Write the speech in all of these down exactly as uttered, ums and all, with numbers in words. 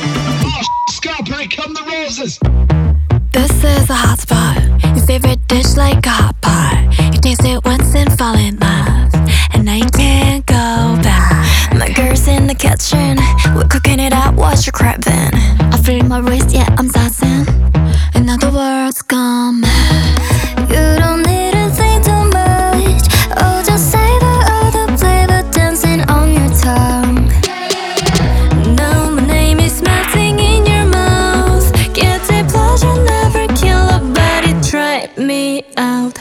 Oh, Scott, here come the roses. This is a hot spot. Your favorite dish like a hot pot. You taste it once and fall in love, and I can't go back. My girl's in the kitchen, we're cooking it up, watch you craving. I feel my wrist, yeah, I'm tossing. In other words, come mad. You don't need to think too much. Oh, just savor all the flavor dancing on your tongue. Now my name is melting in your mouth. Get the pleasure, never kill a body, try me out.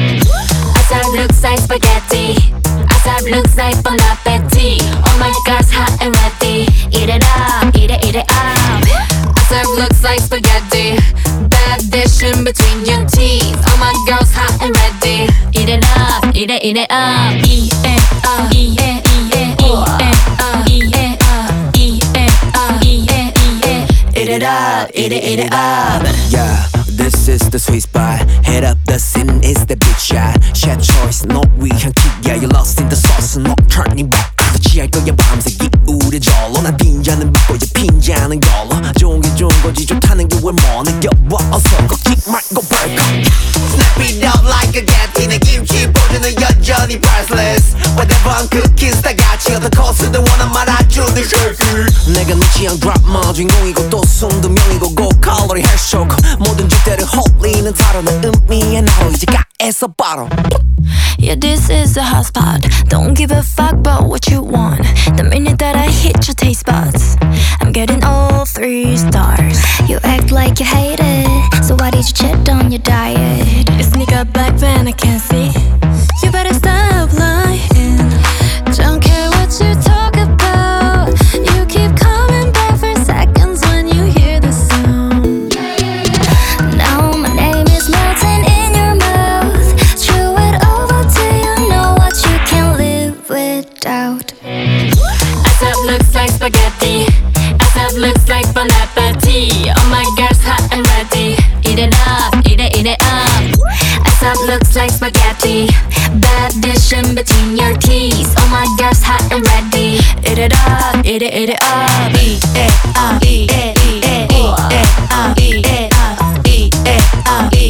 Asap looks like spaghetti. Asap looks like bon appetit. Oh my gosh, hot and ready. Eat it up, eat it, eat it up. Asap looks like spaghetti. Bad dish in between your teeth. Oh my girl's hot and ready. Eat it up, eat it, eat it up. Eat it up, eat it, eat it, eat it up, eat it up, eat it up, eat it, eat it. Eat it up, eat it, eat it up. Yeah, this is the sweet spot. Head up the scene is the big shot. Chef choice, 너 위한 kick. Yeah, you lost in the sauce, 너 turning back. 취할 거야 밤새 기울여 절로. 난 빈잔은 받고 이제 빈잔은 걸로. 좋은 게 좋은 거지 좋다는 게 왜 뭐 느껴봐. 어서 꺾지 말고 break up. Snap it up like a gat. 내 김치 포즈는 여전히 priceless. Whatever I'm cooking 다 같이 어떤 코스든 원한 말아주는 쉐이키. 내가 네 취향 드라마 주인공이고 또 숨도 명이고 고칼로리 해쇼고 모든 주제를 홀리는 다른 의미의 나로 이제 가에서 바로. Yeah, this is a hot spot. Don't give a fuck about what you want. The minute that I hit your taste buds, I'm getting all three stars. You act like you hate it, so why did you cheat on your diet? You sneak up back when I can't see. You better stop lying. Don't care what you talk about. You keep coming back for seconds when you hear the sound. Now my name is melting in your mouth. Chew it over till you know what you can live without. Asap looks like spaghetti. Asap looks like bon appetit. Oh my girl's hot and ready. Eat it up, eat it, eat it up. Asap looks like spaghetti. Bad dish in between your teeth. Oh my girl's hot and ready. Eat it up, eat it, eat it up. Eat it up, eat it, eat it, eat it up, eat it up, eat it up, eat